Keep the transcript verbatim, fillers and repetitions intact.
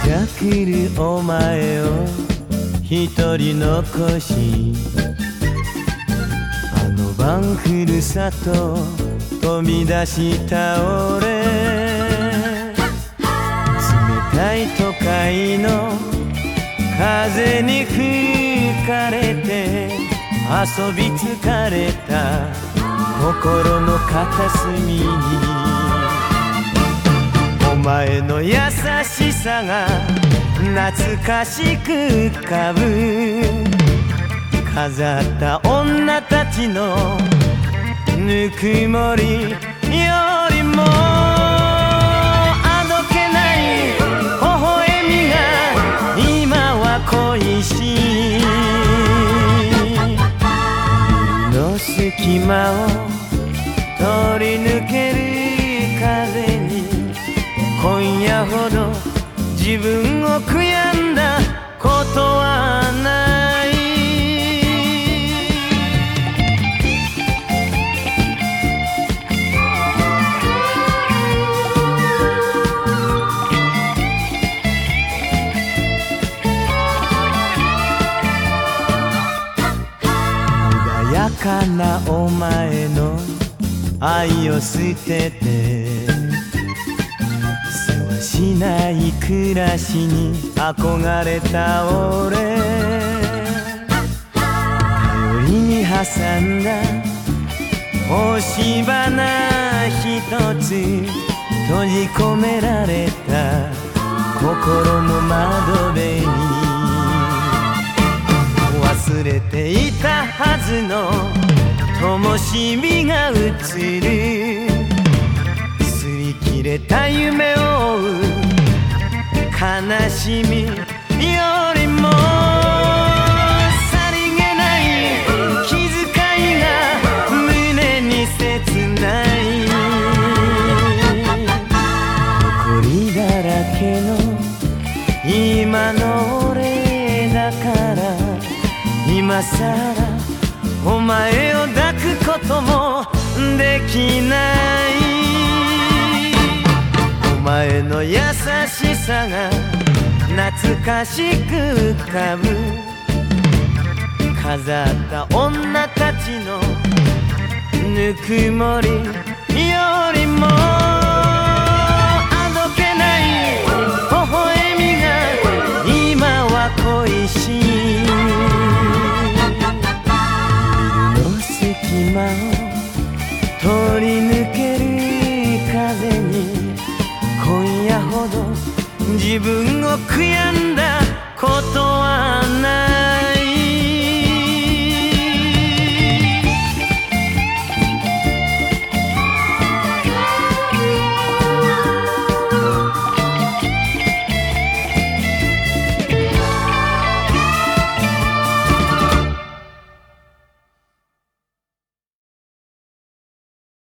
が来るお前を一人残し、あの晩ふるさと飛び出した俺、冷たい都会の風に吹かれて遊び疲れた心の片隅に、お前の優しさが懐かしく浮かぶ。飾った女たちのぬくもりよりもあどけない微笑みが今は恋しい。ビルの隙間を通り抜ける風に今夜ほど自分を悔やんだことはない。穏やかなお前の愛を捨ててしない暮らしに憧れた俺、頼りに挟んだ押し花一つ閉じ込められた心の窓辺に、忘れていたはずの灯火が映る。切れた夢を追う悲しみよりもさりげない気遣いが胸に切ない。誇りだらけの今の俺だから今さらお前を抱くこともできない。お前の優しさが懐かしく浮かぶ。飾った女たちのぬくもりよりもあどけない微笑みが今は恋しい。ビルの隙間を通り抜ける風に今夜ほど自分を悔やんだことは